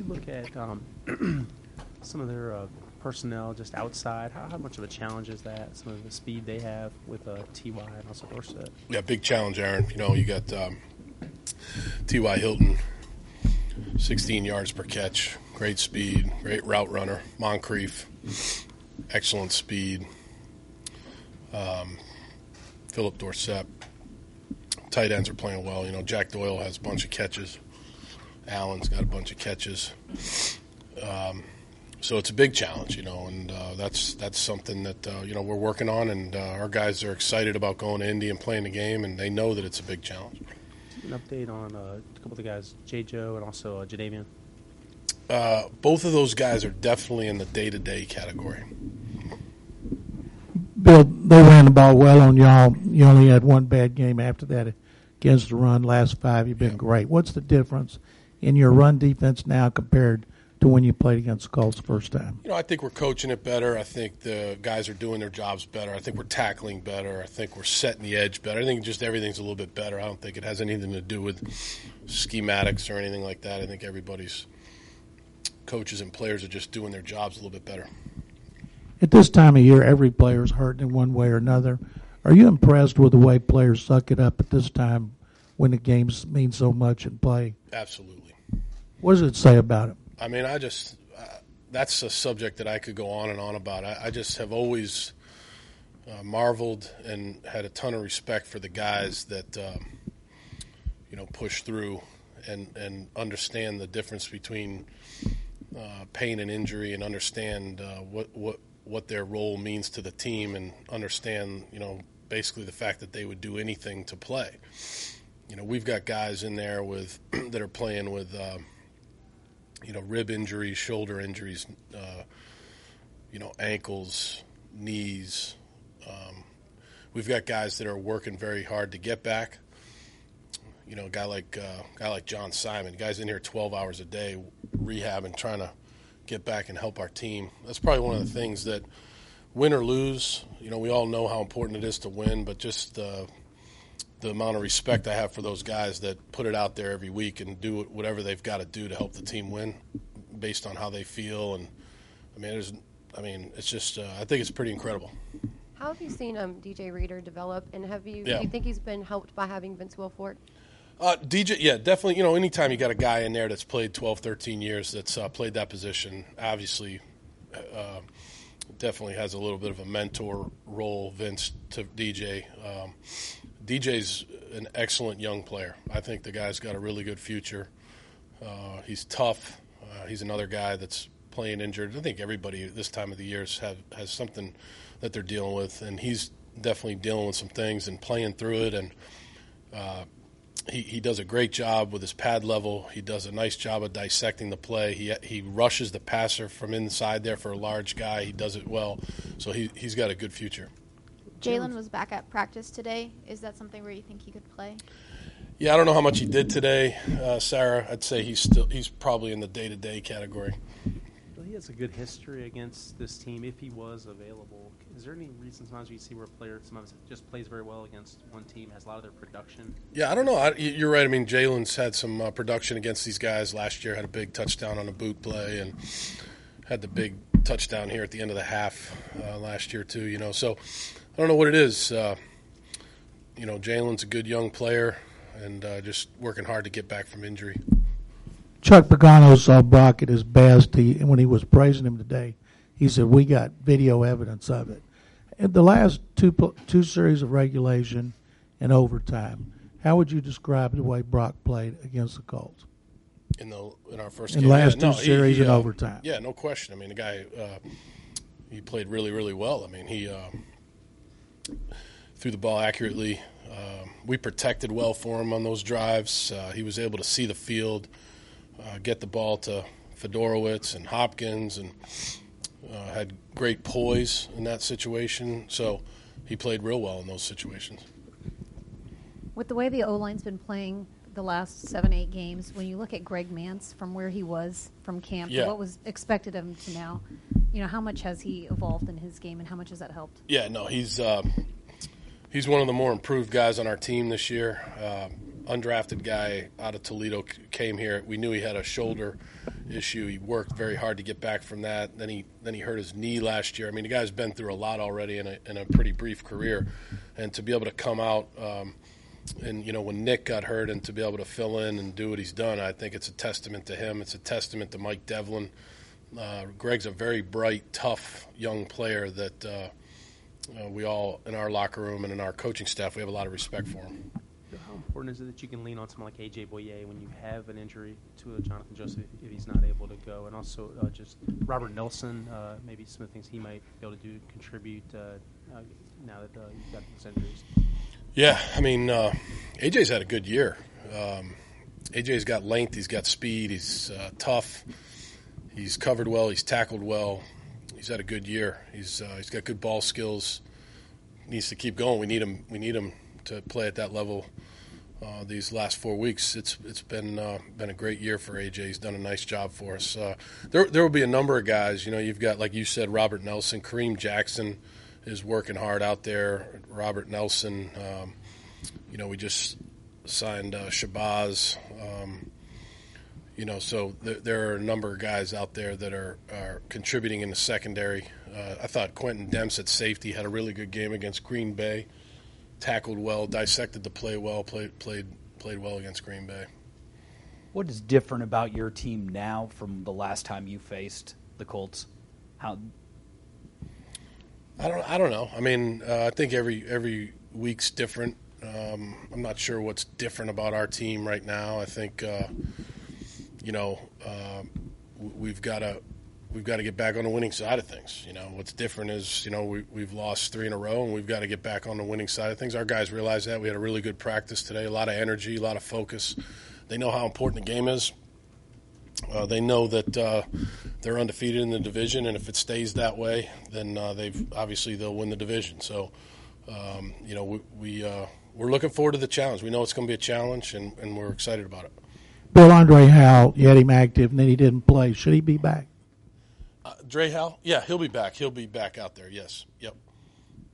look at some of their personnel just outside, how much of a challenge is that? Some of the speed they have with T.Y. and also Dorsett. Yeah, big challenge, Aaron. You got T.Y. Hilton, 16 yards per catch, great speed, great route runner. Moncrief, excellent speed. Philip Dorsett, tight ends are playing well. Jack Doyle has a bunch of catches. Allen's got a bunch of catches. So it's a big challenge, and that's something that, we're working on, and our guys are excited about going to Indy and playing the game, and they know that it's a big challenge. An update on a couple of the guys, J. Joe and also Jadeveon? Both of those guys are definitely in the day-to-day category. Bill, they ran the ball well on y'all. You only had one bad game after that against the run. Last 5, you've been great. What's the difference in your run defense now compared to when you played against the Colts the first time? I think we're coaching it better. I think the guys are doing their jobs better. I think we're tackling better. I think we're setting the edge better. I think just everything's a little bit better. I don't think it has anything to do with schematics or anything like that. I think everybody's coaches and players are just doing their jobs a little bit better. At this time of year, every player is hurt in one way or another. Are you impressed with the way players suck it up at this time when the games mean so much in play? Absolutely. What does it say about it? I mean, that's a subject that I could go on and on about. I just have always marveled and had a ton of respect for the guys that, push through and understand the difference between pain and injury, and understand what their role means to the team, and understand, basically the fact that they would do anything to play. We've got guys in there that are playing with rib injuries, shoulder injuries, ankles, knees. We've got guys that are working very hard to get back. A guy like John Simon, guy's in here 12 hours a day rehabbing, trying to get back and help our team. That's probably one of the things that, win or lose, we all know how important it is to win, but just the amount of respect I have for those guys that put it out there every week and do whatever they've got to do to help the team win based on how they feel. And it's just I think it's pretty incredible. How have you seen DJ Reader develop, and do you think he's been helped by having Vince Wilfork? DJ, yeah, definitely. Anytime you got a guy in there that's played 12, 13 years, that's played that position, obviously definitely has a little bit of a mentor role, Vince, to DJ. DJ's an excellent young player. I think the guy's got a really good future. He's tough. He's another guy that's playing injured. I think everybody at this time of the year has something that they're dealing with, and he's definitely dealing with some things and playing through it. And he does a great job with his pad level. He does a nice job of dissecting the play. He rushes the passer from inside there for a large guy. He does it well. So he's got a good future. Jalen was back at practice today. Is that something where you think he could play? Yeah, I don't know how much he did today, Sarah. I'd say he's probably in the day-to-day category. Well, he has a good history against this team if he was available. Is there any reason sometimes you see where a player sometimes just plays very well against one team, has a lot of their production? Yeah, I don't know. You're right. I mean, Jalen's had some production against these guys last year, had a big touchdown on a boot play, and had the big touchdown here at the end of the half last year too, So I don't know what it is. Jalen's a good young player and just working hard to get back from injury. Chuck Pagano saw Brock at his best. And when he was praising him today, he said, we got video evidence of it. In the last two series of regulation and overtime, how would you describe the way Brock played against the Colts? In our first in game? last two series and overtime. Yeah, no question. I mean, the guy, he played really, really well. I mean, he threw the ball accurately. We protected well for him on those drives. He was able to see the field, get the ball to Fedorowicz and Hopkins, and had great poise in that situation. So he played real well in those situations. With the way the O-line's been playing the last 7-8 games, when you look at Greg Mance from where he was from camp to what was expected of him to now, how much has he evolved in his game and how much has that helped? Yeah, no, he's one of the more improved guys on our team this year. undrafted guy out of Toledo, came here. We knew he had a shoulder issue. He worked very hard to get back from that. Then he hurt his knee last year. I mean, the guy's been through a lot already in a pretty brief career, and to be able to come out and when Nick got hurt and to be able to fill in and do what he's done, I think it's a testament to him. It's a testament to Mike Devlin. Greg's a very bright, tough young player that we all in our locker room and in our coaching staff, we have a lot of respect for him. How important is it that you can lean on someone like A.J. Boyer when you have an injury to Jonathan Joseph if he's not able to go? And also just Robert Nelson, maybe some of the things he might be able to do contribute now that you've got these injuries. Yeah, I mean, A.J.'s had a good year. A.J.'s got length, he's got speed, he's tough, he's covered well, he's tackled well. He's had a good year. He's got good ball skills. Needs to keep going. We need him to play at that level. These last 4 weeks, it's been a great year for AJ. He's done a nice job for us. There will be a number of guys. You've got, like you said, Robert Nelson, Kareem Jackson is working hard out there. Robert Nelson. We just signed Shabazz. So there are a number of guys out there that are contributing in the secondary. I thought Quentin Demps at safety had a really good game against Green Bay, tackled well, dissected the play well, played well against Green Bay. What is different about your team now from the last time you faced the Colts? How? I don't know. I mean, I think every week's different. I'm not sure what's different about our team right now. I think. We've got to get back on the winning side of things. What's different is, we've lost 3 in a row, and we've got to get back on the winning side of things. Our guys realize that. We had a really good practice today, a lot of energy, a lot of focus. They know how important the game is. They know that they're undefeated in the division, and if it stays that way, then they'll win the division. So, we're looking forward to the challenge. We know it's going to be a challenge, and we're excited about it. Bill Andre Howell, you had him active, and then he didn't play. Should he be back? Dre Howell? Yeah, he'll be back. He'll be back out there, yes. Yep.